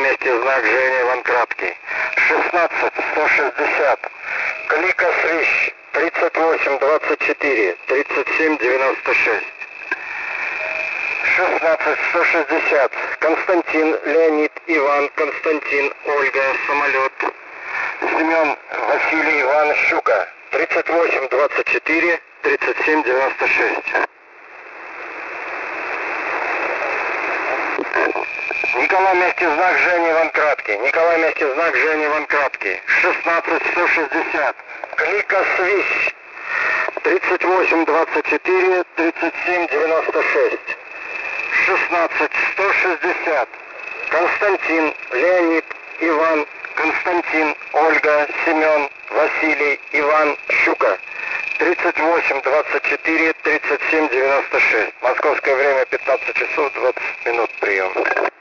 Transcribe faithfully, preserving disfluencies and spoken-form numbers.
месте знак Женя Иван Краткий. шестнадцать сто шестьдесят. Клика Свищ. тридцать восемь двадцать четыре. тридцать семь девяносто шесть. шестнадцать сто шестьдесят. Константин, Леонид, Иван, Константин, Ольга, самолет. Семен, Василий, Иван, Щука. тридцать восемь двадцать четыре. тридцать семь девяносто шесть. Николай месте знак Женя Иван Краткий. Николай месте знак Женя Иван Краткий. шестнадцать сто шестьдесят. Клика Свищ. тридцать восемь двадцать четыре. тридцать семь девяносто шесть. шестнадцать сто шестьдесят. Константин, Леонид, Иван, Константин, Ольга, Семен, Василий, Иван, Щука. тридцать восемь двадцать четыре. тридцать семь девяносто шесть. Московское время пятнадцать часов двадцать минут. Прием.